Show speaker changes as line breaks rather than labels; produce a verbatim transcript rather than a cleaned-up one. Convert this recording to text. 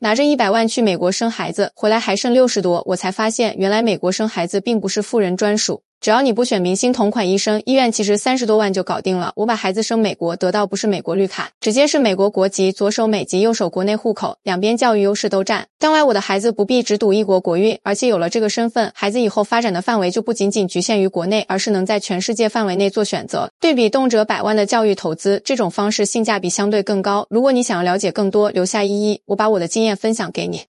拿着一百万去美国生孩子，回来还剩六十多，我才发现原来美国生孩子并不是富人专属。只要你不选明星同款医生，医院其实三十多万就搞定了。我把孩子生美国，得到不是美国绿卡，直接是美国国籍，左手美籍，右手国内户口，两边教育优势都占。将来我的孩子不必只赌一国国运，而且有了这个身份，孩子以后发展的范围就不仅仅局限于国内，而是能在全世界范围内做选择。对比动辄百万的教育投资，这种方式性价比相对更高。如果你想要了解更多，留下一一，我把我的经验分享给你。